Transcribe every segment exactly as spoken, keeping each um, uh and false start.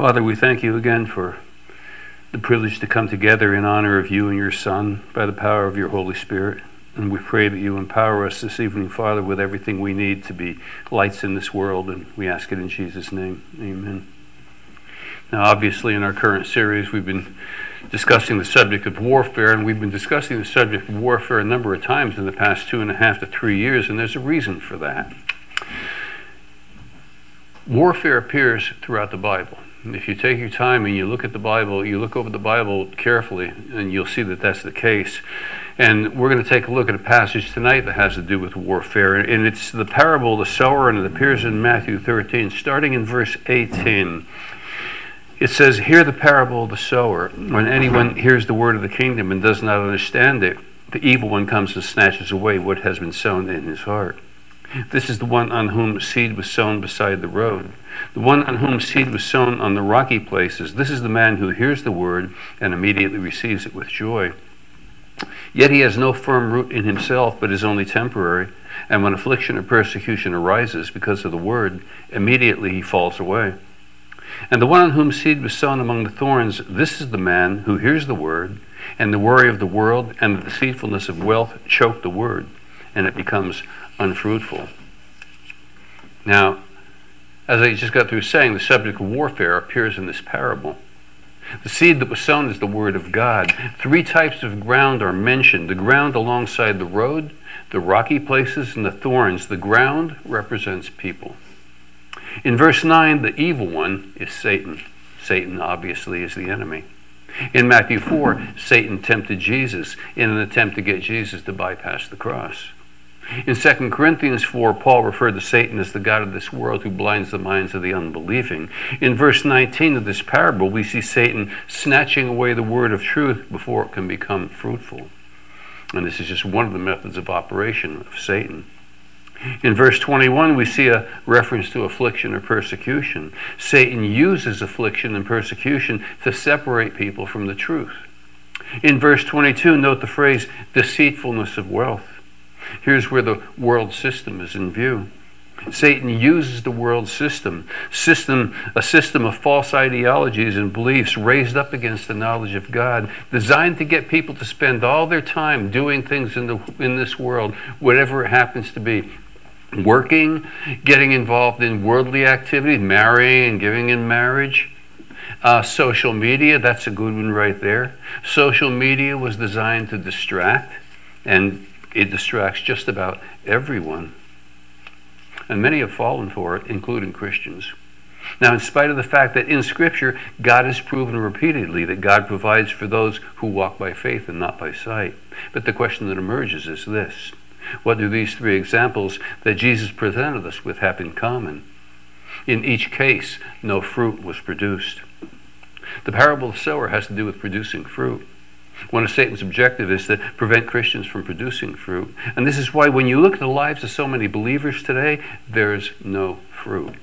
Father, we thank you again for the privilege to come together in honor of you and your Son by the power of your Holy Spirit. And we pray that you empower us this evening, Father, with everything we need to be lights in this world. And we ask it in Jesus' name. Amen. Now, obviously, in our current series, we've been discussing the subject of warfare, and we've been discussing the subject of warfare a number of times in the past two and a half to three years, and there's a reason for that. Warfare appears throughout the Bible. If you take your time and you look at the Bible, you look over the Bible carefully, and you'll see that that's the case. And we're going to take a look at a passage tonight that has to do with warfare. And it's the parable of the sower, and it appears in Matthew thirteen, starting in verse eighteen. It says, "Hear the parable of the sower. When anyone hears the word of the kingdom and does not understand it, the evil one comes and snatches away what has been sown in his heart. This is the one on whom seed was sown beside the road. The one on whom seed was sown on the rocky places, this is the man who hears the word and immediately receives it with joy. Yet he has no firm root in himself, but is only temporary. And when affliction or persecution arises because of the word, immediately he falls away. And the one on whom seed was sown among the thorns, this is the man who hears the word, and the worry of the world and the deceitfulness of wealth choke the word, and it becomes unfruitful." Now, as I just got through saying, the subject of warfare appears in this parable. The seed that was sown is the word of God. Three types of ground are mentioned: the ground alongside the road, the rocky places, and the thorns. The ground represents people. In verse nine, the evil one is Satan. Satan obviously is the enemy. In Matthew four, Satan tempted Jesus in an attempt to get Jesus to bypass the cross. In Second Corinthians four, Paul referred to Satan as the god of this world who blinds the minds of the unbelieving. In verse nineteen of this parable, we see Satan snatching away the word of truth before it can become fruitful. And this is just one of the methods of operation of Satan. In verse twenty-one, we see a reference to affliction or persecution. Satan uses affliction and persecution to separate people from the truth. In verse twenty-two, note the phrase, deceitfulness of wealth. Here's where the world system is in view. Satan uses the world system, system, a system of false ideologies and beliefs raised up against the knowledge of God, designed to get people to spend all their time doing things in the in this world, whatever it happens to be. Working, getting involved in worldly activities, marrying and giving in marriage. Uh, social media, that's a good one right there. Social media was designed to distract, and it distracts just about everyone. And many have fallen for it, including Christians. Now, in spite of the fact that in Scripture, God has proven repeatedly that God provides for those who walk by faith and not by sight. But the question that emerges is this: what do these three examples that Jesus presented us with have in common? In each case, no fruit was produced. The parable of the sower has to do with producing fruit. One of Satan's objectives is to prevent Christians from producing fruit. And this is why when you look at the lives of so many believers today, there's no fruit.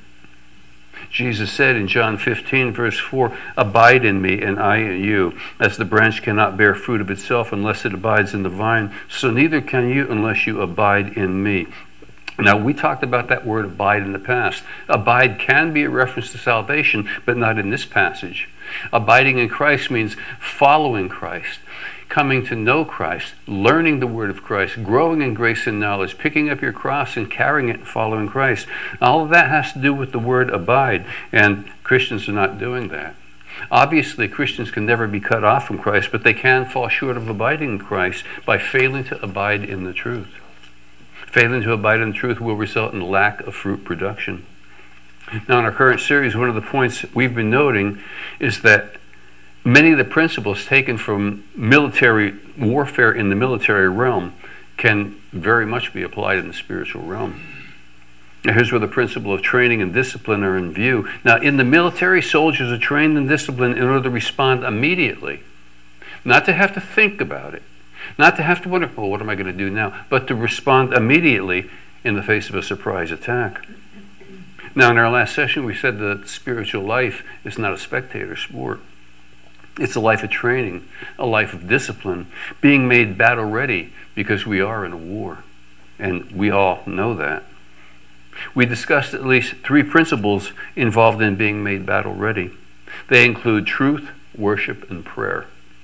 Jesus said in John fifteen, verse four, "Abide in me, and I in you. As the branch cannot bear fruit of itself unless it abides in the vine, so neither can you unless you abide in me." Now, we talked about that word abide in the past. Abide can be a reference to salvation, but not in this passage. Abiding in Christ means following Christ, coming to know Christ, learning the word of Christ, growing in grace and knowledge, picking up your cross and carrying it and following Christ. All of that has to do with the word abide, and Christians are not doing that. Obviously, Christians can never be cut off from Christ, but they can fall short of abiding in Christ by failing to abide in the truth. Failing to abide in the truth will result in lack of fruit production. Now, in our current series, one of the points we've been noting is that many of the principles taken from military warfare in the military realm can very much be applied in the spiritual realm. Now, here's where the principle of training and discipline are in view. Now, in the military, soldiers are trained and disciplined in order to respond immediately, not to have to think about it, not to have to wonder, well, what am I going to do now? But to respond immediately in the face of a surprise attack. Now, in our last session, we said that spiritual life is not a spectator sport. It's a life of training, a life of discipline, being made battle ready because we are in a war. And we all know that. We discussed at least three principles involved in being made battle ready. They include truth, worship, and prayer.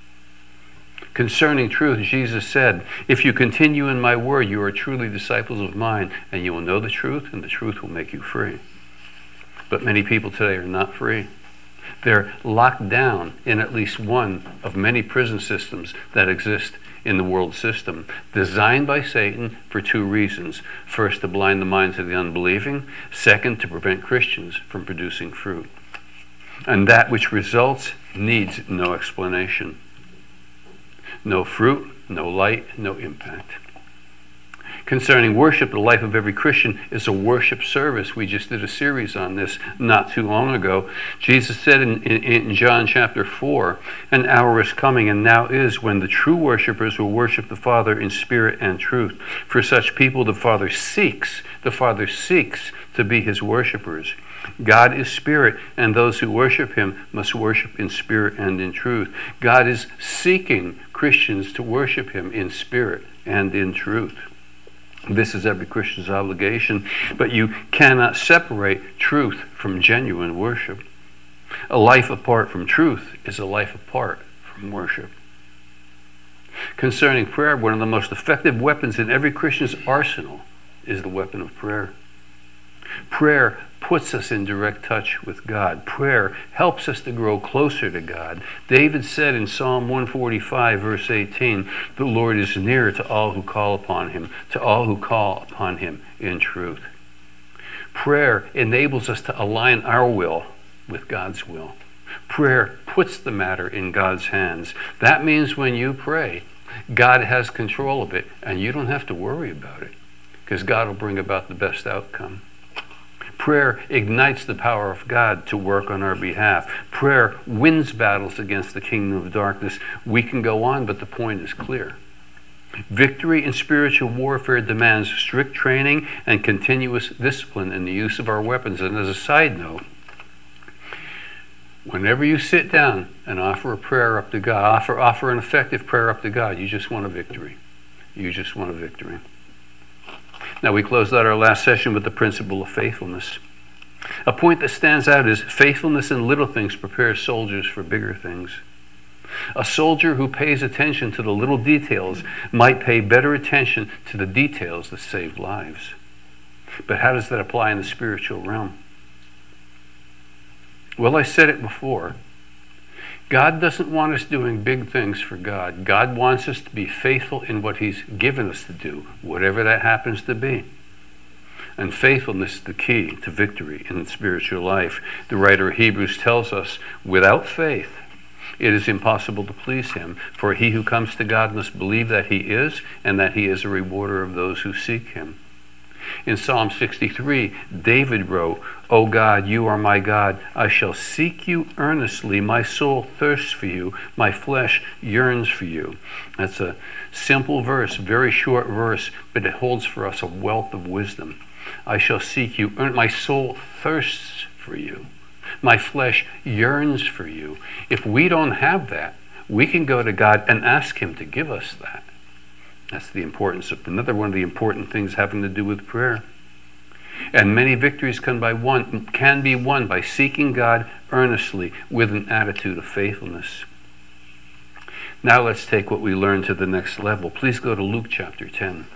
Concerning truth, Jesus said, if you continue in my word, you are truly disciples of mine, and you will know the truth, and the truth will make you free. But many people today are not free. They're locked down in at least one of many prison systems that exist in the world system, designed by Satan for two reasons. First, to blind the minds of the unbelieving. Second, to prevent Christians from producing fruit. And that which results needs no explanation. No fruit, no light, no impact. Concerning worship, the life of every Christian is a worship service. We just did a series on this not too long ago. Jesus said in, in, in John chapter four, an hour is coming and now is when the true worshipers will worship the Father in spirit and truth. For such people the Father seeks, the Father seeks to be his worshipers. God is spirit, and those who worship him must worship in spirit and in truth. God is seeking Christians to worship him in spirit and in truth. This is every Christian's obligation, but you cannot separate truth from genuine worship. A life apart from truth is a life apart from worship. Concerning prayer, one of the most effective weapons in every Christian's arsenal is the weapon of prayer. Prayer puts us in direct touch with God. Prayer helps us to grow closer to God. David said in Psalm one forty-five, verse eighteen, the Lord is near to all who call upon him, to all who call upon him in truth. Prayer enables us to align our will with God's will. Prayer puts the matter in God's hands. That means when you pray, God has control of it, and you don't have to worry about it, because God will bring about the best outcome. Prayer ignites the power of God to work on our behalf. Prayer wins battles against the kingdom of darkness. We can go on, but the point is clear. Victory in spiritual warfare demands strict training and continuous discipline in the use of our weapons. And as a side note, whenever you sit down and offer a prayer up to God, offer, offer an effective prayer up to God, you just want a victory. You just want a victory. Now, we closed out our last session with the principle of faithfulness. A point that stands out is faithfulness in little things prepares soldiers for bigger things. A soldier who pays attention to the little details might pay better attention to the details that save lives. But how does that apply in the spiritual realm? Well, I said it before. God doesn't want us doing big things for God. God wants us to be faithful in what he's given us to do, whatever that happens to be. And faithfulness is the key to victory in the spiritual life. The writer of Hebrews tells us, without faith, it is impossible to please him. For he who comes to God must believe that he is, and that he is a rewarder of those who seek him. In Psalm sixty-three, David wrote, O God, you are my God. I shall seek you earnestly. My soul thirsts for you. My flesh yearns for you. That's a simple verse, very short verse, but it holds for us a wealth of wisdom. I shall seek you. My soul thirsts for you. My flesh yearns for you. If we don't have that, we can go to God and ask him to give us that. That's the importance of another one of the important things having to do with prayer. And many victories can by one can be won by seeking God earnestly with an attitude of faithfulness. Now let's take what we learned to the next level. Please go to Luke chapter ten.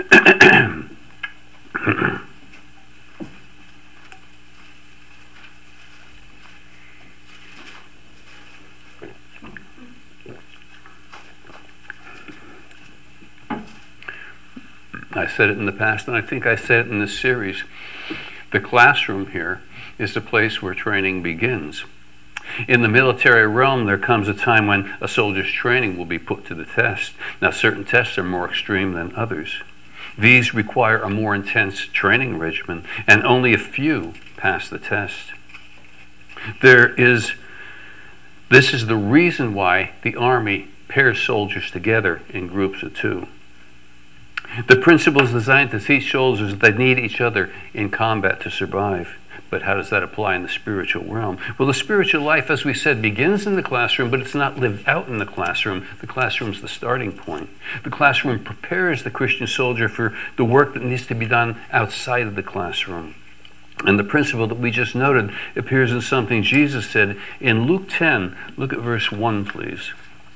I said it in the past, and I think I said it in this series. The classroom here is the place where training begins. In the military realm, there comes a time when a soldier's training will be put to the test. Now, certain tests are more extreme than others. These require a more intense training regimen, and only a few pass the test. There is, this is the reason why the Army pairs soldiers together in groups of two. The principle is designed to teach soldiers that they need each other in combat to survive. But how does that apply in the spiritual realm? Well, the spiritual life, as we said, begins in the classroom, but it's not lived out in the classroom. The classroom is the starting point. The classroom prepares the Christian soldier for the work that needs to be done outside of the classroom. And the principle that we just noted appears in something Jesus said in Luke ten. Look at verse one, please.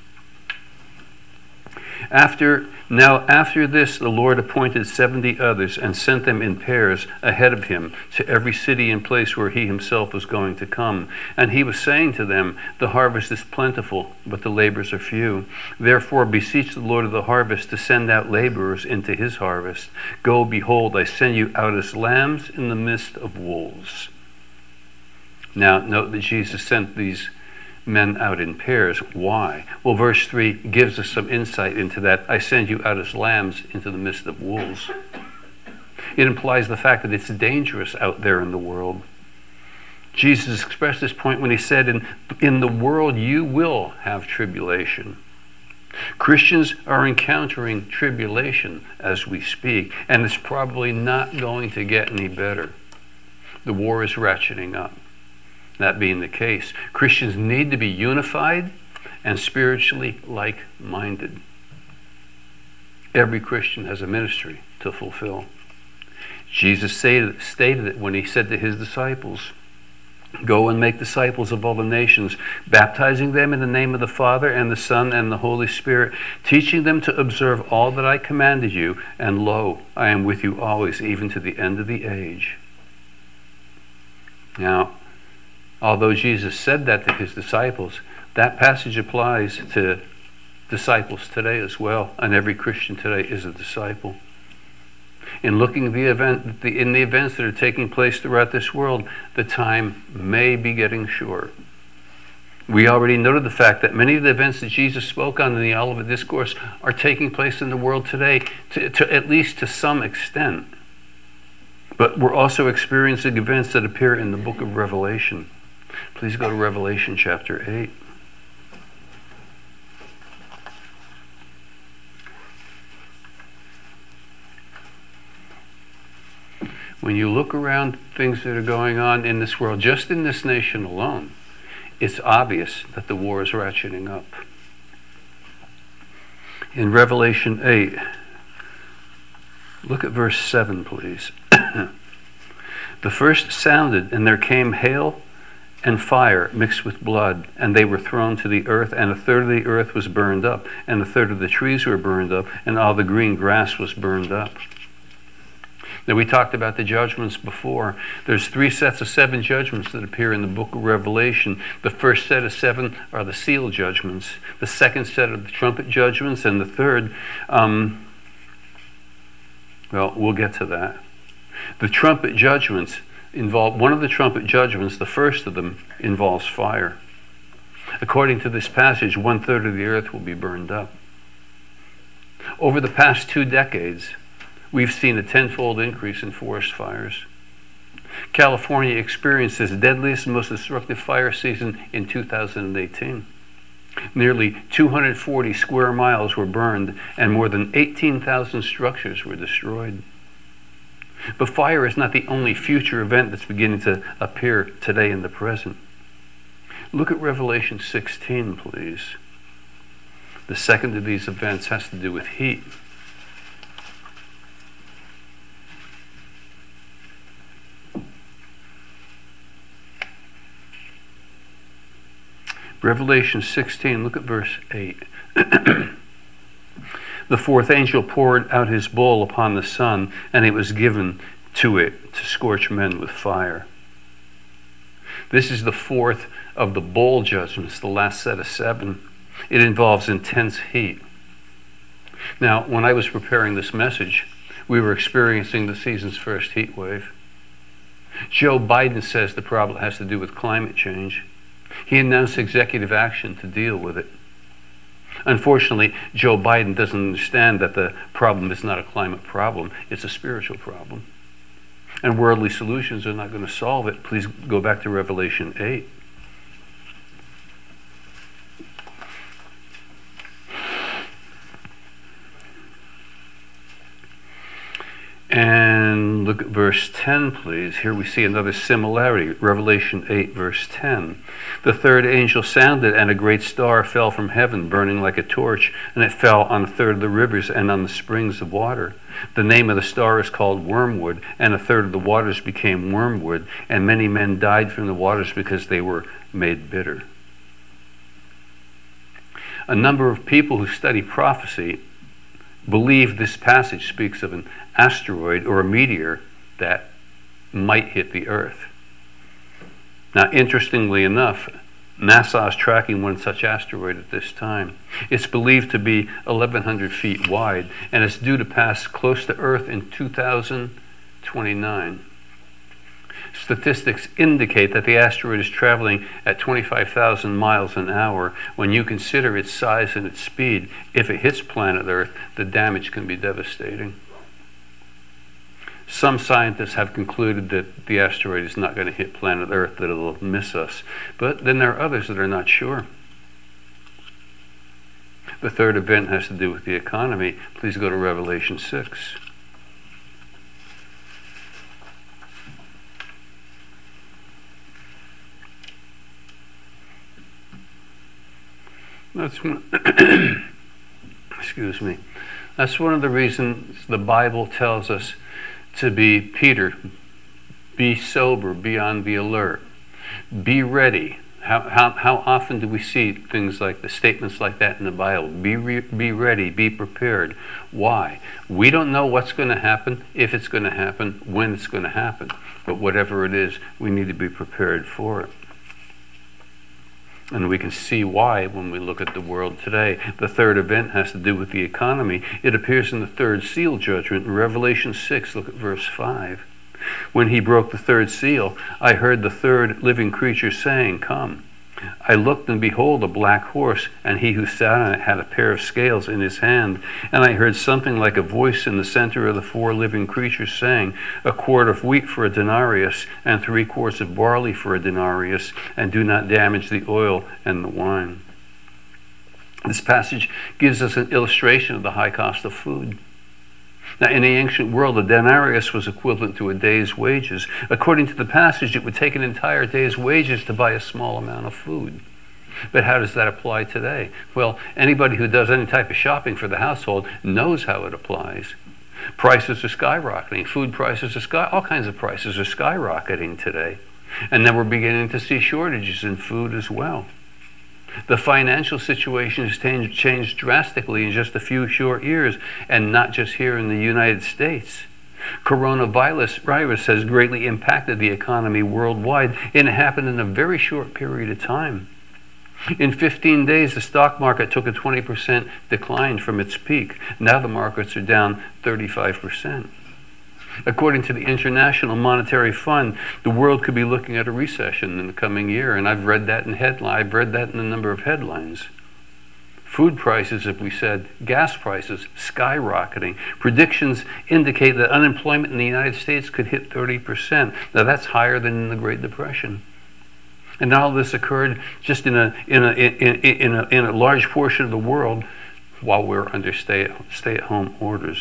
After now after this the Lord appointed seventy others and sent them in pairs ahead of him to every city and place where he himself was going to come. And he was saying to them, the harvest is plentiful, but the laborers are few. Therefore beseech the Lord of the harvest to send out laborers into his harvest. Go, behold, I send you out as lambs in the midst of wolves. Now note that Jesus sent these men out in pairs. Why? Well, verse three gives us some insight into that. I send you out as lambs into the midst of wolves. It implies the fact that it's dangerous out there in the world. Jesus expressed this point when he said, in, in the world you will have tribulation. Christians are encountering tribulation as we speak, and it's probably not going to get any better. The war is ratcheting up. That being the case, Christians need to be unified and spiritually like-minded. Every Christian has a ministry to fulfill. Jesus stated, stated it when he said to his disciples, go and make disciples of all the nations, baptizing them in the name of the Father and the Son and the Holy Spirit, teaching them to observe all that I commanded you, and lo, I am with you always, even to the end of the age. Now, although Jesus said that to his disciples, that passage applies to disciples today as well, and every Christian today is a disciple. In looking at the event, the, in the events that are taking place throughout this world, the time may be getting short. We already noted the fact that many of the events that Jesus spoke on in the Olivet Discourse are taking place in the world today, to, to at least to some extent. But we're also experiencing events that appear in the book of Revelation. Please go to Revelation chapter eight. When you look around things that are going on in this world, just in this nation alone, it's obvious that the war is ratcheting up. In Revelation eight, look at verse seven, please. The first sounded, and there came hail and fire mixed with blood, and they were thrown to the earth, and a third of the earth was burned up, and a third of the trees were burned up, and all the green grass was burned up. Now, we talked about the judgments before. There's three sets of seven judgments that appear in the book of Revelation. The first set of seven are the seal judgments. The second set are the trumpet judgments, and the third, um, well, we'll get to that. The trumpet judgments involve, one of the trumpet judgments, the first of them, involves fire. According to this passage, one third of the earth will be burned up. Over the past two decades, we've seen a tenfold increase in forest fires. California experienced its deadliest and most destructive fire season in two thousand eighteen. Nearly two hundred forty square miles were burned, and more than eighteen thousand structures were destroyed. But fire is not the only future event that's beginning to appear today in the present. Look at Revelation sixteen, please. The second of these events has to do with heat. Revelation sixteen, look at verse eight. The fourth angel poured out his bowl upon the sun, and it was given to it to scorch men with fire. This is the fourth of the bowl judgments, the last set of seven. It involves intense heat. Now, when I was preparing this message, we were experiencing the season's first heat wave. Joe Biden says the problem has to do with climate change. He announced executive action to deal with it. Unfortunately, Joe Biden doesn't understand that the problem is not a climate problem, it's a spiritual problem. And worldly solutions are not going to solve it. Please go back to Revelation eight. And look at verse verse ten, please. Here we see another similarity. Revelation eight, verse ten. The third angel sounded, and a great star fell from heaven, burning like a torch, and it fell on a third of the rivers and on the springs of water. The name of the star is called Wormwood, and a third of the waters became wormwood, and many men died from the waters because they were made bitter. A number of people who study prophecy believe this passage speaks of an asteroid or a meteor that might hit the Earth. Now, interestingly enough, NASA is tracking one such asteroid at this time. It's believed to be eleven hundred feet wide, and it's due to pass close to Earth in two thousand twenty-nine. Statistics indicate that the asteroid is traveling at twenty-five thousand miles an hour. When you consider its size and its speed, if it hits planet Earth, the damage can be devastating. Some scientists have concluded that the asteroid is not going to hit planet Earth, that it'll miss us. But then there are others that are not sure. The third event has to do with the economy. Please go to Revelation six. That's one, excuse me. That's one of the reasons the Bible tells us to be, Peter, be sober, be on the alert, be ready. How, how, how often do we see things like the statements like that in the Bible? Be, re, be ready, be prepared. Why? We don't know what's going to happen, if it's going to happen, when it's going to happen. But whatever it is, we need to be prepared for it. And we can see why when we look at the world today. The third event has to do with the economy. It appears in the third seal judgment in Revelation six. Look at verse five. When he broke the third seal, I heard the third living creature saying, "Come." I looked, and behold, a black horse, and he who sat on it had a pair of scales in his hand. And I heard something like a voice in the center of the four living creatures saying, "A quart of wheat for a denarius, and three quarts of barley for a denarius, and do not damage the oil and the wine." This passage gives us an illustration of the high cost of food. Now, in the ancient world, a denarius was equivalent to a day's wages. According to the passage, it would take an entire day's wages to buy a small amount of food. But how does that apply today? Well, anybody who does any type of shopping for the household knows how it applies. Prices are skyrocketing. Food prices are sky, all kinds of prices are skyrocketing today. And then we're beginning to see shortages in food as well. The financial situation has changed, changed drastically in just a few short years, and not just here in the United States. Coronavirus virus has greatly impacted the economy worldwide, and it happened in a very short period of time. In fifteen days, the stock market took a twenty percent decline from its peak. Now the markets are down thirty-five percent. According to the International Monetary Fund, the world could be looking at a recession in the coming year, and I've read that in headline. I've read that in a number of headlines. Food prices, as we said, gas prices skyrocketing. Predictions indicate that unemployment in the United States could hit thirty percent. Now that's higher than in the Great Depression. And all this occurred just in a in a in, in a in a large portion of the world while we're under stay stay-at-home orders.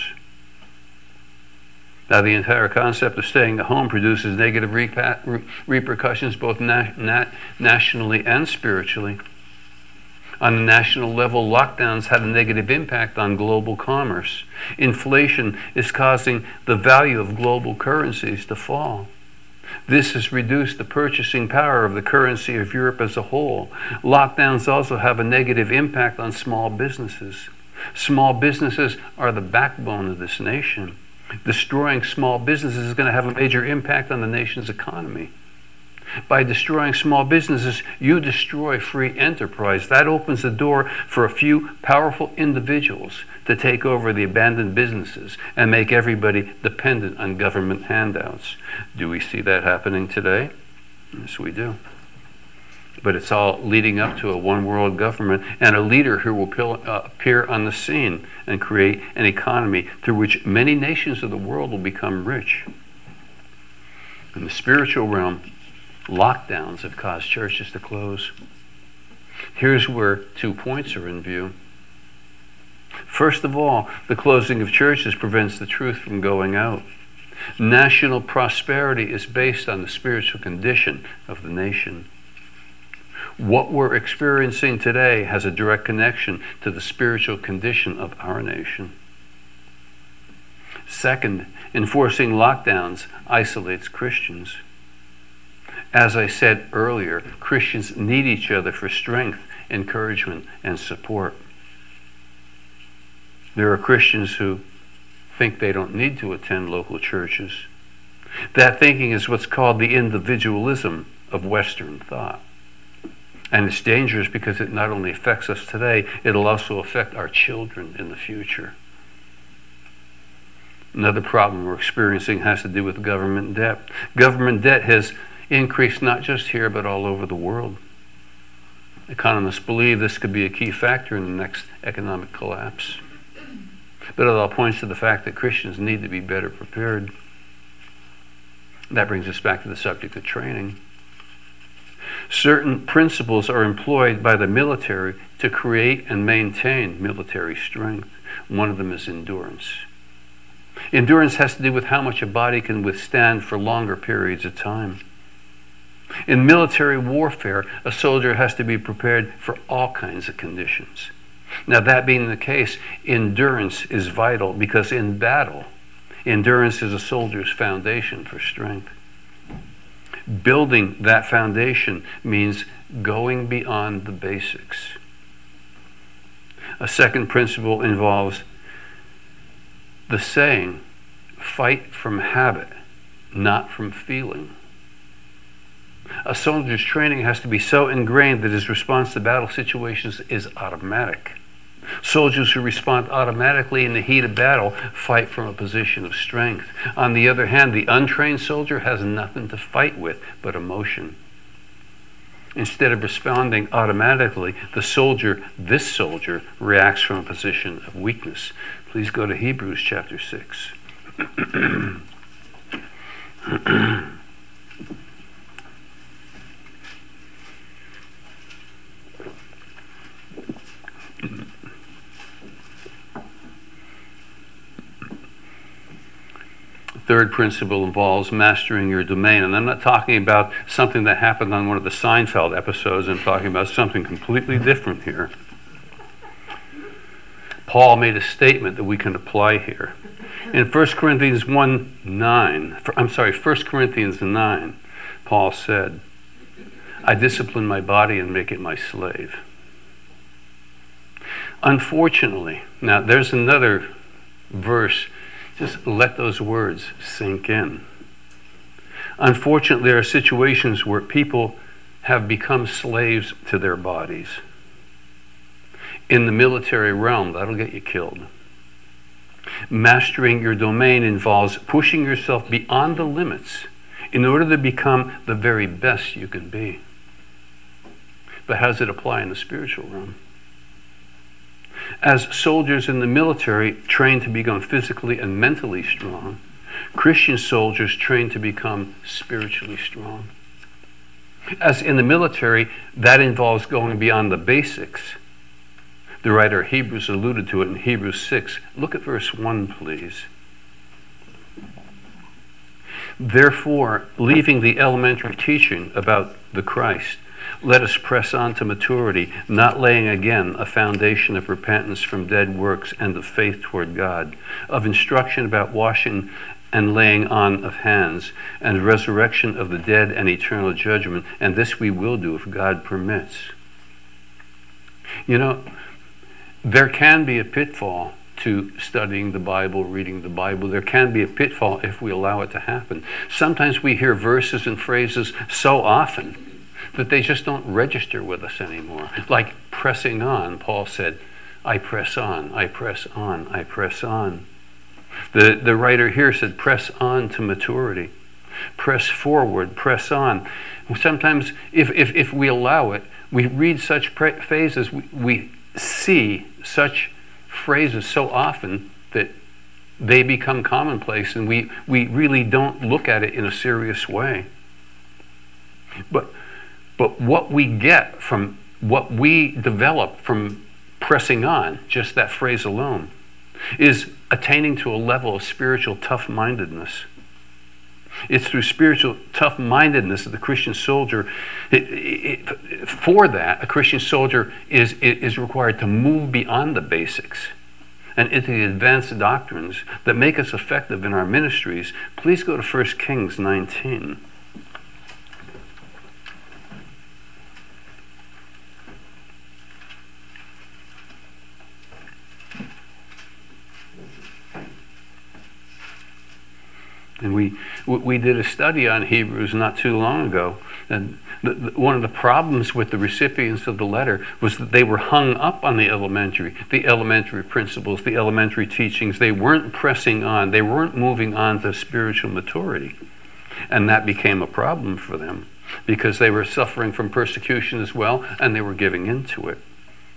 Now, the entire concept of staying at home produces negative repa- repercussions both na- na- nationally and spiritually. On the national level, lockdowns had a negative impact on global commerce. Inflation is causing the value of global currencies to fall. This has reduced the purchasing power of the currency of Europe as a whole. Lockdowns also have a negative impact on small businesses. Small businesses are the backbone of this nation. Destroying small businesses is going to have a major impact on the nation's economy. By destroying small businesses, you destroy free enterprise. That opens the door for a few powerful individuals to take over the abandoned businesses and make everybody dependent on government handouts. Do we see that happening today? Yes, we do. But it's all leading up to a one-world government and a leader who will appear on the scene and create an economy through which many nations of the world will become rich. In the spiritual realm, lockdowns have caused churches to close. Here's where two points are in view. First of all, the closing of churches prevents the truth from going out. National prosperity is based on the spiritual condition of the nation. What we're experiencing today has a direct connection to the spiritual condition of our nation. Second, enforcing lockdowns isolates Christians. As I said earlier, Christians need each other for strength, encouragement, and support. There are Christians who think they don't need to attend local churches. That thinking is what's called the individualism of Western thought. And it's dangerous because it not only affects us today, it'll also affect our children in the future. Another problem we're experiencing has to do with government debt. Government debt has increased not just here, but all over the world. Economists believe this could be a key factor in the next economic collapse. But it all points to the fact that Christians need to be better prepared. That brings us back to the subject of training. Certain principles are employed by the military to create and maintain military strength. One of them is endurance. Endurance has to do with how much a body can withstand for longer periods of time. In military warfare, a soldier has to be prepared for all kinds of conditions. Now, that being the case, endurance is vital because in battle, endurance is a soldier's foundation for strength. Building that foundation means going beyond the basics. A second principle involves the saying, fight from habit, not from feeling. A soldier's training has to be so ingrained that his response to battle situations is automatic. Soldiers who respond automatically in the heat of battle fight from a position of strength. On the other hand, the untrained soldier has nothing to fight with but emotion. Instead of responding automatically, the soldier, this soldier, reacts from a position of weakness. Please go to Hebrews chapter six. Third principle involves mastering your domain. And I'm not talking about something that happened on one of the Seinfeld episodes. I'm talking about something completely different here. Paul made a statement that we can apply here. In First Corinthians one nine, I'm sorry, First Corinthians nine, Paul said, I discipline my body and make it my slave. Unfortunately, now there's another verse. Just let those words sink in. Unfortunately, there are situations where people have become slaves to their bodies. In the military realm, that'll get you killed. Mastering your domain involves pushing yourself beyond the limits in order to become the very best you can be. But how does it apply in the spiritual realm? As soldiers in the military train to become physically and mentally strong, Christian soldiers train to become spiritually strong. As in the military, that involves going beyond the basics. The writer of Hebrews alluded to it in Hebrews six. Look at verse one, please. Therefore, leaving the elementary teaching about the Christ, let us press on to maturity, not laying again a foundation of repentance from dead works and of faith toward God, of instruction about washing and laying on of hands, and resurrection of the dead and eternal judgment, and this we will do if God permits. You know, there can be a pitfall to studying the Bible, reading the Bible. There can be a pitfall if we allow it to happen. Sometimes we hear verses and phrases so often that they just don't register with us anymore. Like pressing on, Paul said, I press on, I press on, I press on. The, the writer here said, press on to maturity. Press forward, press on. Sometimes, if, if, if we allow it, we read such pra- phrases, we, we see such phrases so often that they become commonplace and we, we really don't look at it in a serious way. But But what we get from what we develop from pressing on, just that phrase alone, is attaining to a level of spiritual tough-mindedness It's through spiritual tough-mindedness that the Christian soldier, it, it, for that, a Christian soldier is, is required to move beyond the basics and into the advanced doctrines that make us effective in our ministries. Please go to First Kings nineteen. And we we did a study on Hebrews not too long ago. And the, the, one of the problems with the recipients of the letter was that they were hung up on the elementary, the elementary principles, the elementary teachings. They weren't pressing on. They weren't moving on to spiritual maturity. And that became a problem for them because they were suffering from persecution as well, and they were giving into it.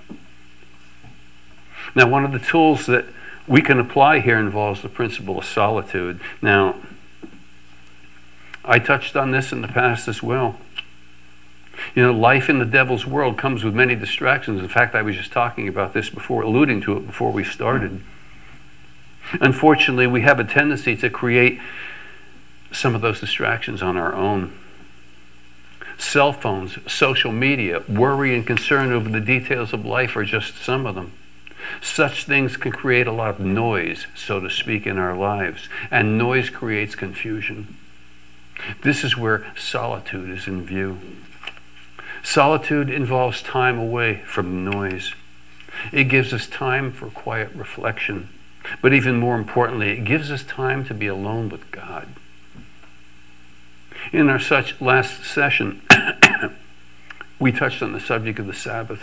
Now, one of the tools that we can apply here involves the principle of solitude. Now, I touched on this in the past as well. You know, life in the devil's world comes with many distractions. In fact, I was just talking about this before, alluding to it before we started. Unfortunately, we have a tendency to create some of those distractions on our own. Cell phones, social media, worry and concern over the details of life are just some of them. Such things can create a lot of noise, so to speak, in our lives, and noise creates confusion. This is where solitude is in view. Solitude involves time away from noise. It gives us time for quiet reflection, but even more importantly, it gives us time to be alone with God. In our such last session, we touched on the subject of the Sabbath.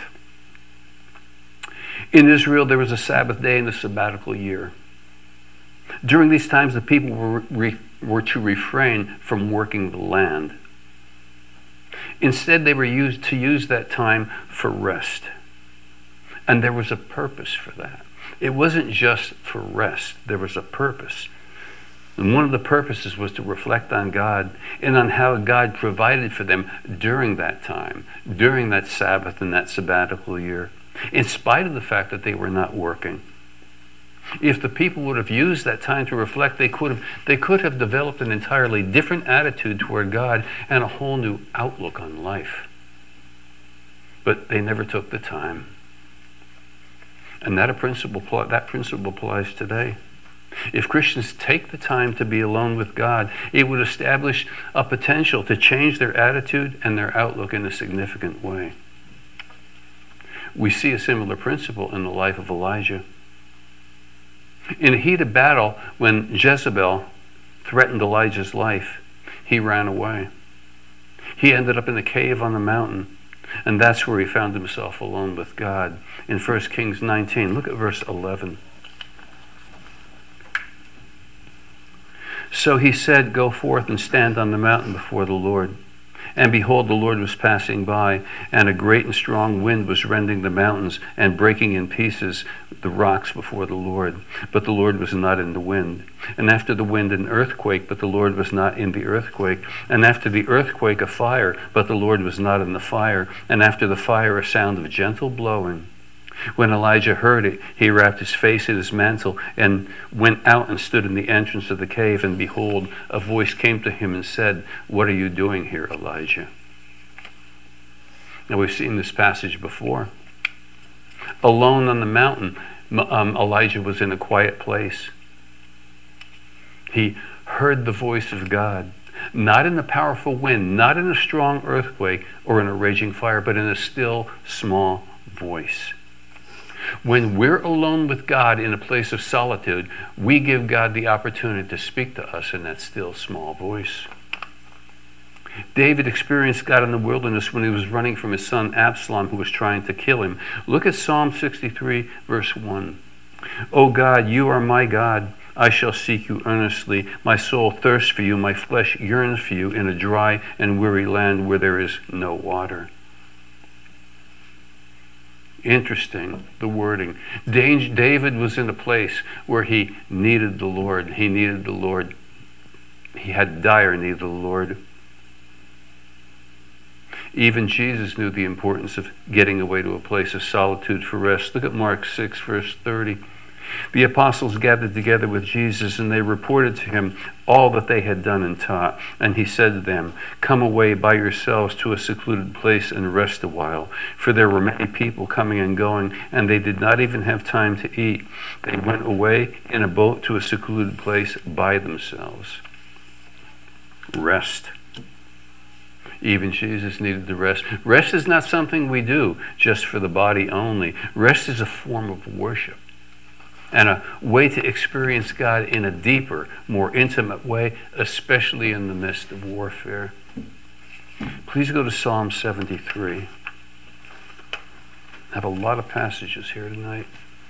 In Israel, there was a Sabbath day in the sabbatical year. During these times, the people were, re, were to refrain from working the land. Instead, they were used to use that time for rest. And there was a purpose for that. It wasn't just for rest. There was a purpose. And one of the purposes was to reflect on God and on how God provided for them during that time, during that Sabbath and that sabbatical year, in spite of the fact that they were not working. If the people would have used that time to reflect, they could have they could have developed an entirely different attitude toward God and a whole new outlook on life. But they never took the time. And that a principle that principle applies today. If Christians take the time to be alone with God, it would establish a potential to change their attitude and their outlook in a significant way. We see a similar principle in the life of Elijah. In a heat of battle, when Jezebel threatened Elijah's life, he ran away. He ended up in a cave on the mountain, and that's where he found himself alone with God. In First Kings nineteen, look at verse eleven. So he said, "Go forth and stand on the mountain before the Lord." And behold, the Lord was passing by, and a great and strong wind was rending the mountains and breaking in pieces the rocks before the Lord. But the Lord was not in the wind. And after the wind, an earthquake, but the Lord was not in the earthquake. And after the earthquake, a fire, but the Lord was not in the fire. And after the fire, a sound of gentle blowing. When Elijah heard it, he wrapped his face in his mantle and went out and stood in the entrance of the cave. And behold, a voice came to him and said, "What are you doing here, Elijah?" Now, we've seen this passage before. Alone on the mountain, um, Elijah was in a quiet place. He heard the voice of God, not in a powerful wind, not in a strong earthquake or in a raging fire, but in a still, small voice. When we're alone with God in a place of solitude, we give God the opportunity to speak to us in that still, small voice. David experienced God in the wilderness when he was running from his son Absalom, who was trying to kill him. Look at Psalm sixty-three, verse one. "O God, you are my God. I shall seek you earnestly. My soul thirsts for you. My flesh yearns for you in a dry and weary land where there is no water." Interesting, the wording. David was in a place where he needed the Lord. He needed the Lord. He had dire need of the Lord. Even Jesus knew the importance of getting away to a place of solitude for rest. Look at Mark six, verse thirty. The apostles gathered together with Jesus, and they reported to him all that they had done and taught. And he said to them, "Come away by yourselves to a secluded place and rest a while." For there were many people coming and going, and they did not even have time to eat. They went away in a boat to a secluded place by themselves. Rest. Even Jesus needed the rest. Rest is not something we do just for the body only. Rest is a form of worship and a way to experience God in a deeper, more intimate way, especially in the midst of warfare. Please go to Psalm seventy-three. I have a lot of passages here tonight.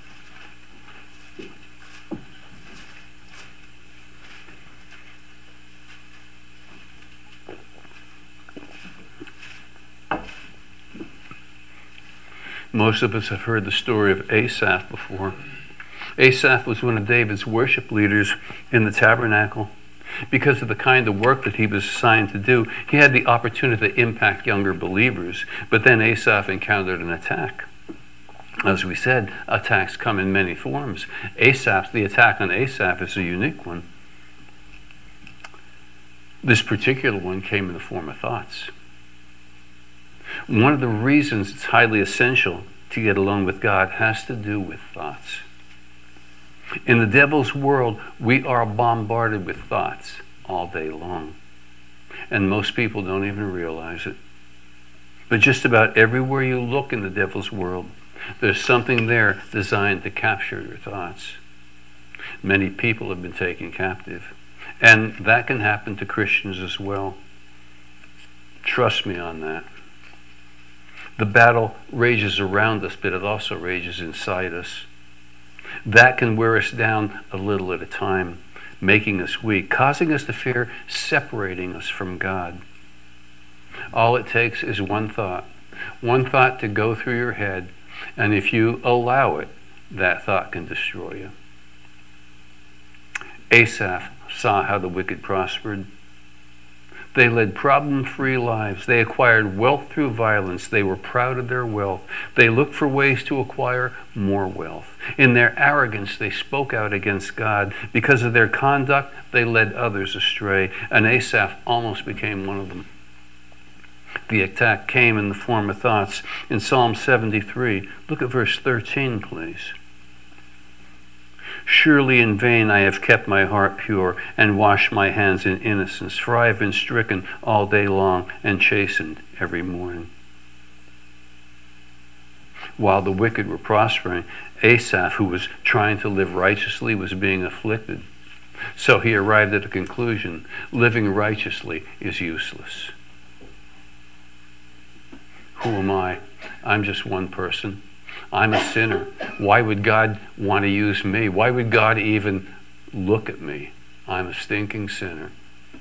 Most of us have heard the story of Asaph before. Asaph was one of David's worship leaders in the tabernacle. Because of the kind of work that he was assigned to do, he had the opportunity to impact younger believers. But then Asaph encountered an attack. As we said, attacks come in many forms. Asaph, the attack on Asaph is a unique one. This particular one came in the form of thoughts. One of the reasons it's highly essential to get alone with God has to do with thoughts. In the devil's world, we are bombarded with thoughts all day long. And most people don't even realize it. But just about everywhere you look in the devil's world, there's something there designed to capture your thoughts. Many people have been taken captive. And that can happen to Christians as well. Trust me on that. The battle rages around us, but it also rages inside us. That can wear us down a little at a time, making us weak, causing us to fear separating us from God. All it takes is one thought, one thought to go through your head, and if you allow it, that thought can destroy you. Asaph saw how the wicked prospered. They led problem-free lives. They acquired wealth through violence. They were proud of their wealth. They looked for ways to acquire more wealth. In their arrogance, they spoke out against God. Because of their conduct, they led others astray. And Asaph almost became one of them. The attack came in the form of thoughts. In Psalm seventy-three, look at verse thirteen, please. Surely in vain I have kept my heart pure and washed my hands in innocence, for I have been stricken all day long and chastened every morning. While the wicked were prospering, Asaph, who was trying to live righteously, was being afflicted. So he arrived at a conclusion: living righteously is useless. Who am I? I'm just one person. I'm a sinner. Why would God want to use me? Why would God even look at me? I'm a stinking sinner.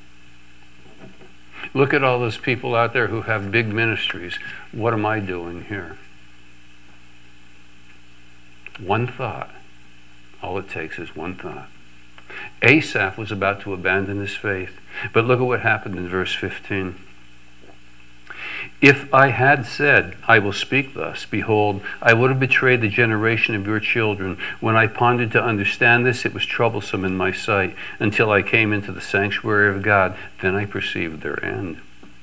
Look at all those people out there who have big ministries. What am I doing here? One thought. All it takes is one thought. Asaph was about to abandon his faith. But look at what happened in verse fifteen. If I had said, I will speak thus, behold, I would have betrayed the generation of your children. When I pondered to understand this, it was troublesome in my sight, until I came into the sanctuary of God. Then I perceived their end.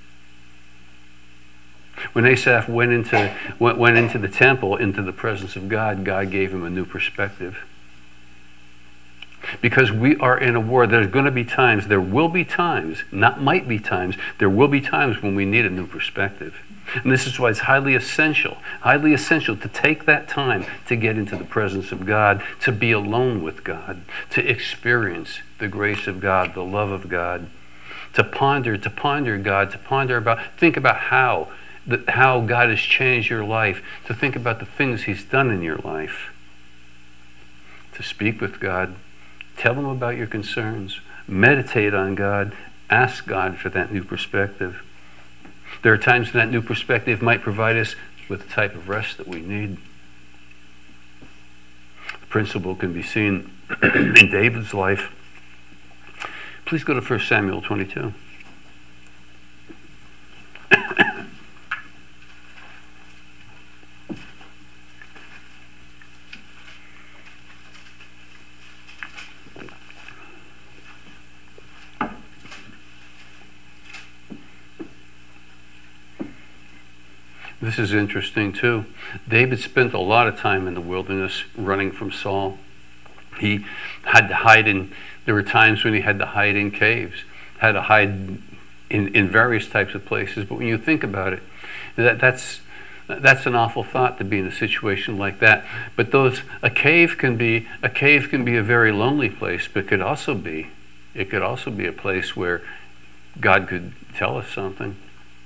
When Asaph went into, went, went into the temple, into the presence of God, God gave him a new perspective. Because we are in a war, there's going to be times, there will be times, not might be times, there will be times when we need a new perspective. And this is why it's highly essential, highly essential to take that time to get into the presence of God, to be alone with God, to experience the grace of God, the love of God, to ponder, to ponder God, to ponder about, think about how, the, how God has changed your life, to think about the things He's done in your life, to speak with God. Tell Him about your concerns. Meditate on God. Ask God for that new perspective. There are times when that new perspective might provide us with the type of rest that we need. The principle can be seen in David's life. Please go to First Samuel twenty-two. This is interesting too. David spent a lot of time in the wilderness running from Saul. He had to hide in, there were times when he had to hide in caves, had to hide in, in various types of places. But when you think about it, that, that's that's an awful thought, to be in a situation like that. But those a cave can be a cave can be a very lonely place, but it could also be it could also be a place where God could tell us something.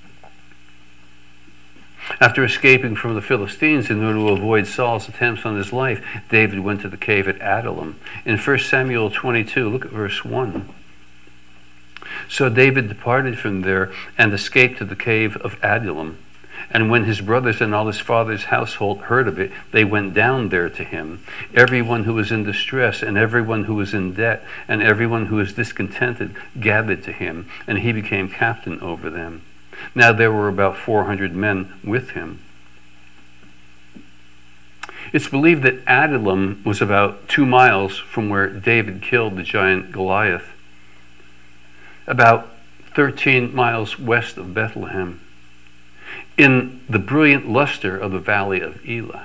After escaping from the Philistines in order to avoid Saul's attempts on his life, David went to the cave at Adullam. In First Samuel twenty-two, look at verse one. So David departed from there and escaped to the cave of Adullam. And when his brothers and all his father's household heard of it, they went down there to him. Everyone who was in distress and everyone who was in debt and everyone who was discontented gathered to him, and he became captain over them. Now there were about four hundred men with him. It's believed that Adullam was about two miles from where David killed the giant Goliath, about thirteen miles west of Bethlehem, in the brilliant luster of the valley of Elah.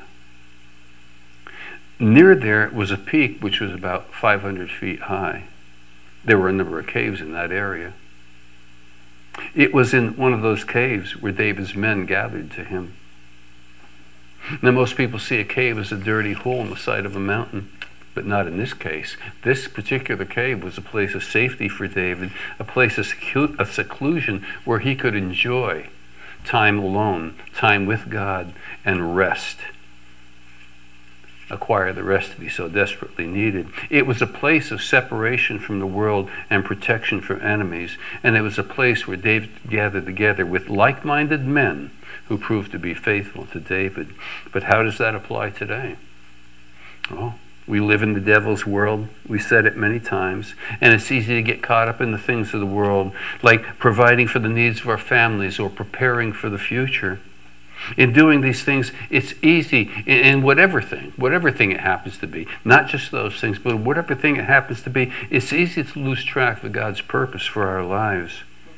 Near there was a peak which was about five hundred feet high. There were a number of caves in that area. It was in one of those caves where David's men gathered to him. Now, most people see a cave as a dirty hole in the side of a mountain, but not in this case. This particular cave was a place of safety for David, a place of, secu- of seclusion where he could enjoy time alone, time with God, and rest. Acquire the rest that he so desperately needed. It was a place of separation from the world and protection from enemies, and it was a place where David gathered together with like-minded men who proved to be faithful to David. But how does that apply today? Well, we live in the devil's world. We said it many times, and it's easy to get caught up in the things of the world, like providing for the needs of our families or preparing for the future. In doing these things, it's easy in whatever thing, whatever thing it happens to be, not just those things, but whatever thing it happens to be, it's easy to lose track of God's purpose for our lives.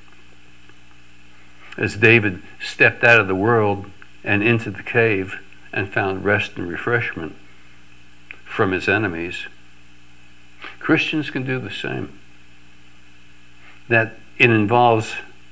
As David stepped out of the world and into the cave and found rest and refreshment from his enemies, Christians can do the same. That it involves,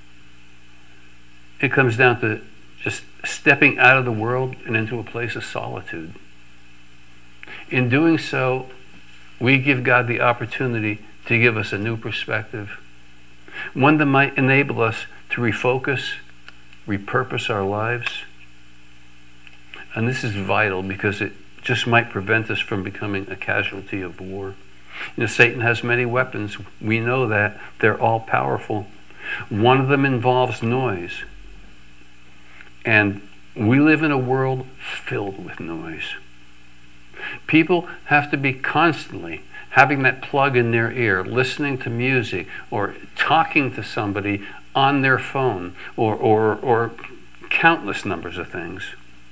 it comes down to just stepping out of the world and into a place of solitude. In doing so, we give God the opportunity to give us a new perspective, one that might enable us to refocus, repurpose our lives. And this is vital because it just might prevent us from becoming a casualty of war. You know, Satan has many weapons. We know that. They're all powerful. One of them involves noise. And we live in a world filled with noise. People have to be constantly having that plug in their ear, listening to music or talking to somebody on their phone, or, or, or countless numbers of things.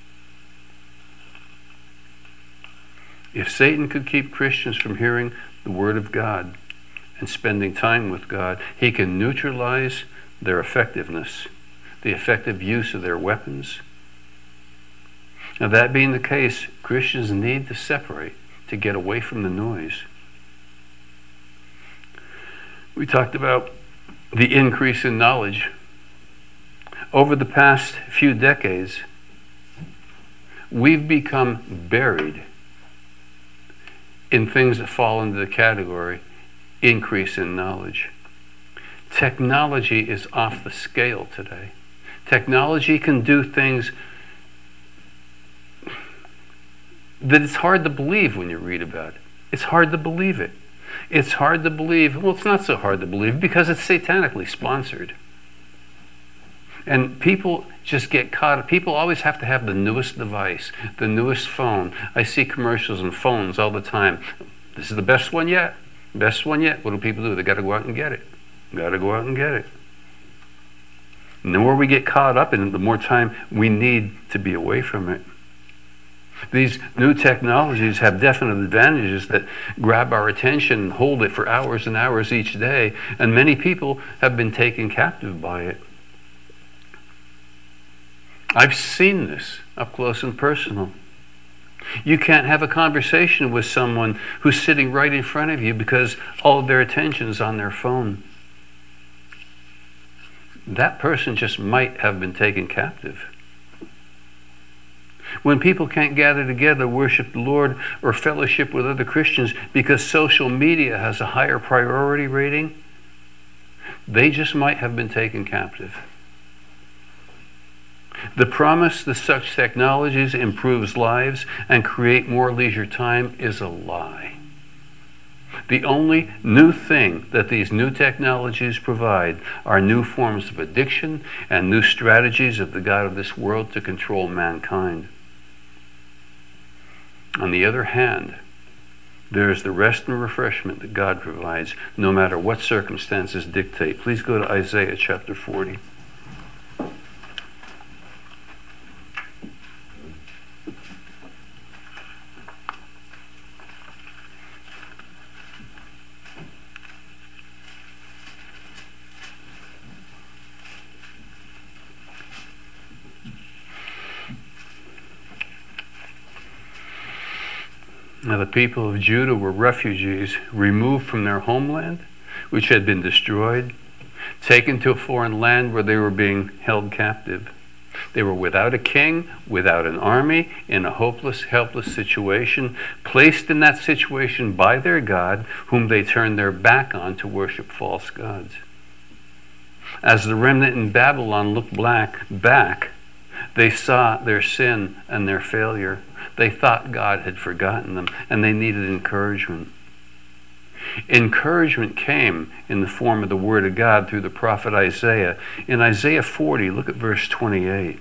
If Satan could keep Christians from hearing the Word of God and spending time with God, he can neutralize their effectiveness, the effective use of their weapons. Now, that being the case, Christians need to separate, to get away from the noise. We talked about the increase in knowledge. Over the past few decades, we've become buried in things that fall into the category increase in knowledge. Technology is off the scale today. Technology can do things that it's hard to believe when you read about it. It's hard to believe it. It's hard to believe, well, it's not so hard to believe because it's satanically sponsored. And people just get caught up. People always have to have the newest device, the newest phone. I see commercials on phones all the time. This is the best one yet. Best one yet. What do people do? They got to go out and get it. Got to go out and get it. And the more we get caught up in it, the more time we need to be away from it. These new technologies have definite advantages that grab our attention and hold it for hours and hours each day, and many people have been taken captive by it. I've seen this up close and personal. You can't have a conversation with someone who's sitting right in front of you because all of their attention is on their phone. That person just might have been taken captive. When people can't gather together, worship the Lord, or fellowship with other Christians because social media has a higher priority rating, they just might have been taken captive. The promise that such technologies improves lives and create more leisure time is a lie. The only new thing that these new technologies provide are new forms of addiction and new strategies of the God of this world to control mankind. On the other hand, there is the rest and refreshment that God provides, no matter what circumstances dictate. Please go to Isaiah chapter forty. Now the people of Judah were refugees removed from their homeland, which had been destroyed, taken to a foreign land where they were being held captive. They were without a king, without an army, in a hopeless, helpless situation, placed in that situation by their God, whom they turned their back on to worship false gods. As the remnant in Babylon looked black, back, they saw their sin and their failure. They thought God had forgotten them, and they needed encouragement. Encouragement came in the form of the Word of God through the prophet Isaiah. In Isaiah forty, look at verse twenty-eight.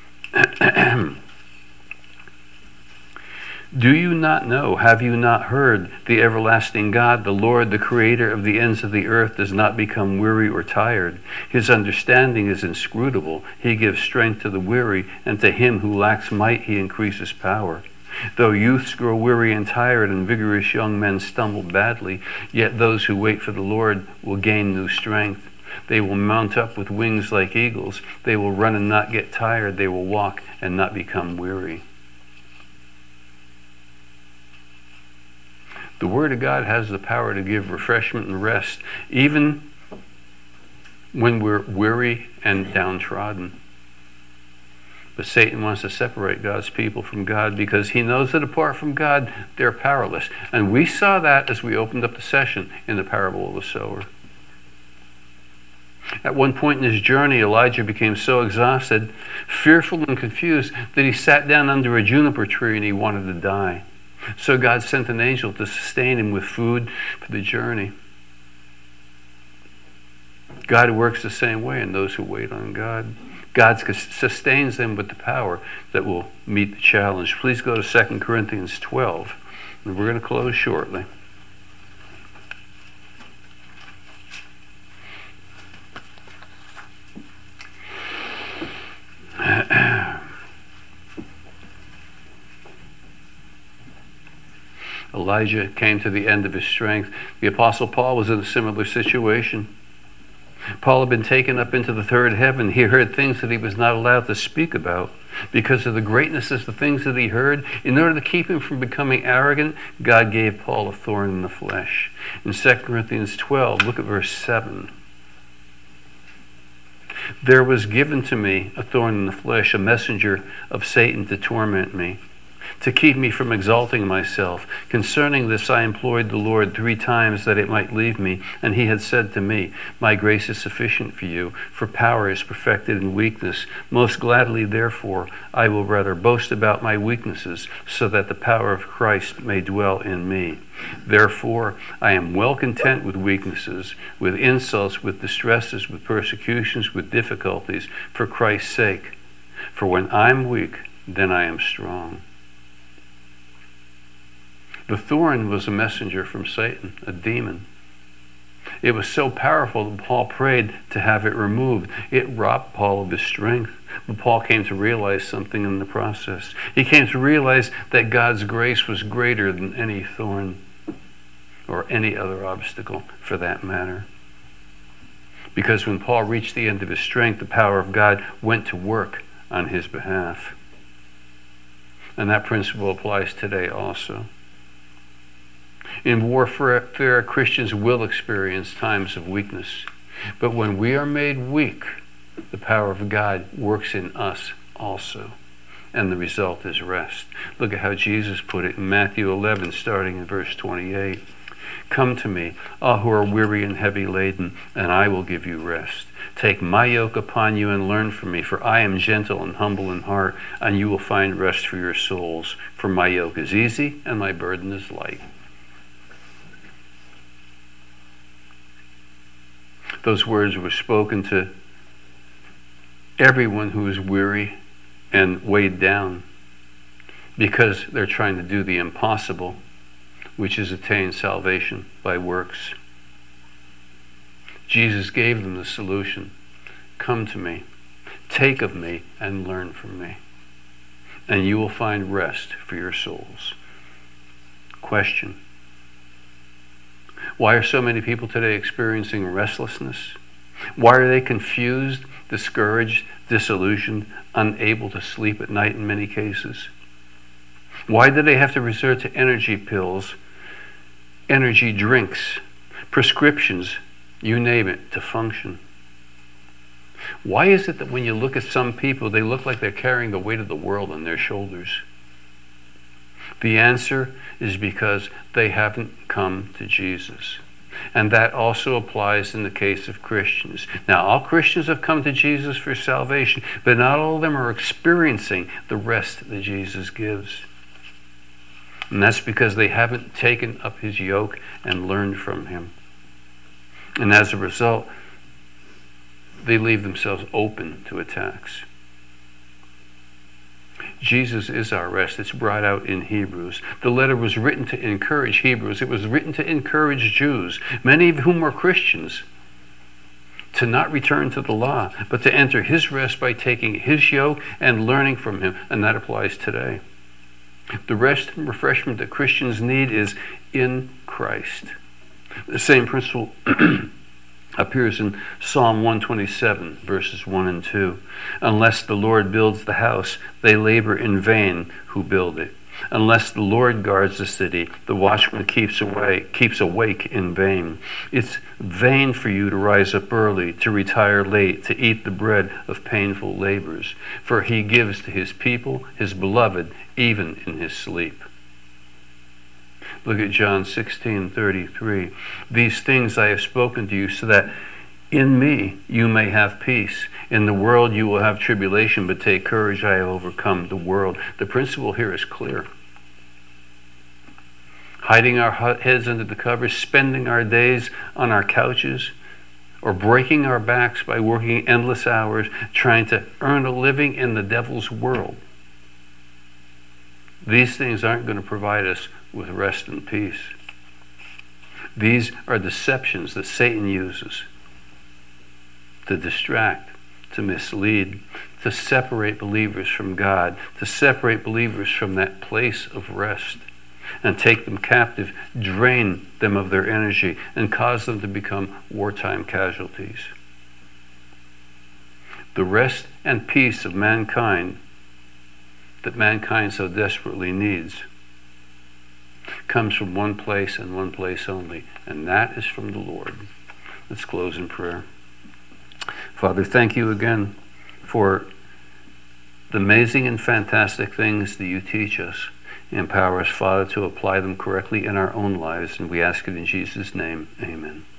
Do you not know, have you not heard, the everlasting God, the Lord, the creator of the ends of the earth, does not become weary or tired. His understanding is inscrutable. He gives strength to the weary, and to him who lacks might he increases power. Though youths grow weary and tired, and vigorous young men stumble badly, yet those who wait for the Lord will gain new strength. They will mount up with wings like eagles. They will run and not get tired. They will walk and not become weary. The Word of God has the power to give refreshment and rest, even when we're weary and downtrodden. But Satan wants to separate God's people from God because he knows that apart from God, they're powerless. And we saw that as we opened up the session in the parable of the sower. At one point in his journey, Elijah became so exhausted, fearful and confused, that he sat down under a juniper tree and he wanted to die. So God sent an angel to sustain him with food for the journey. God works the same way in those who wait on God. God sustains them with the power that will meet the challenge. Please go to Second Corinthians twelve, and we're going to close shortly. Elijah came to the end of his strength. The Apostle Paul was in a similar situation. Paul had been taken up into the third heaven. He heard things that he was not allowed to speak about because of the greatness of the things that he heard. In order to keep him from becoming arrogant, God gave Paul a thorn in the flesh. In Second Corinthians twelve, look at verse seven. There was given to me a thorn in the flesh, a messenger of Satan to torment me, to keep me from exalting myself. Concerning this I implored the Lord three times that it might leave me, and he had said to me, my grace is sufficient for you, for power is perfected in weakness. Most gladly, therefore, I will rather boast about my weaknesses, so that the power of Christ may dwell in me. Therefore, I am well content with weaknesses, with insults, with distresses, with persecutions, with difficulties, for Christ's sake. For when I'm weak, then I am strong. The thorn was a messenger from Satan, a demon. It was so powerful that Paul prayed to have it removed. It robbed Paul of his strength. But Paul came to realize something in the process. He came to realize that God's grace was greater than any thorn or any other obstacle for that matter. Because when Paul reached the end of his strength, the power of God went to work on his behalf. And that principle applies today also. In warfare, Christians will experience times of weakness. But when we are made weak, the power of God works in us also. And the result is rest. Look at how Jesus put it in Matthew eleven, starting in verse twenty-eight. Come to me, all who are weary and heavy laden, and I will give you rest. Take my yoke upon you and learn from me, for I am gentle and humble in heart, and you will find rest for your souls. For my yoke is easy and my burden is light. Those words were spoken to everyone who is weary and weighed down, because they're trying to do the impossible, which is attain salvation by works. Jesus gave them the solution. Come to me, take of me, and learn from me, and you will find rest for your souls. Question: why are so many people today experiencing restlessness? Why are they confused, discouraged, disillusioned, unable to sleep at night in many cases? Why do they have to resort to energy pills, energy drinks, prescriptions, you name it, to function? Why is it that when you look at some people, they look like they're carrying the weight of the world on their shoulders? The answer is because they haven't come to Jesus. And that also applies in the case of Christians. Now, all Christians have come to Jesus for salvation, but not all of them are experiencing the rest that Jesus gives. And that's because they haven't taken up his yoke and learned from him. And as a result, they leave themselves open to attacks. Jesus is our rest. It's brought out in Hebrews. The letter was written to encourage Hebrews. It was written to encourage Jews, many of whom were Christians, to not return to the law, but to enter his rest by taking his yoke and learning from him. And that applies today. The rest and refreshment that Christians need is in Christ. The same principle appears in Psalm one twenty-seven, verses one and two. Unless the Lord builds the house, they labor in vain who build it. Unless the Lord guards the city, the watchman keeps away, keeps awake in vain. It's vain for you to rise up early, to retire late, to eat the bread of painful labors. For he gives to his people, his beloved, even in his sleep. Look at John sixteen thirty-three. These things I have spoken to you so that in me you may have peace. In the world you will have tribulation, but take courage, I have overcome the world. The principle here is clear. Hiding our heads under the covers, spending our days on our couches, or breaking our backs by working endless hours, trying to earn a living in the devil's world. These things aren't going to provide us with rest and peace. These are deceptions that Satan uses to distract, to mislead, to separate believers from God, to separate believers from that place of rest, and take them captive, drain them of their energy, and cause them to become wartime casualties. The rest and peace of mankind that mankind so desperately needs comes from one place and one place only, and that is from the Lord. Let's close in prayer. Father, thank you again for the amazing and fantastic things that you teach us. Empower us, Father, to apply them correctly in our own lives, and we ask it in Jesus' name. Amen.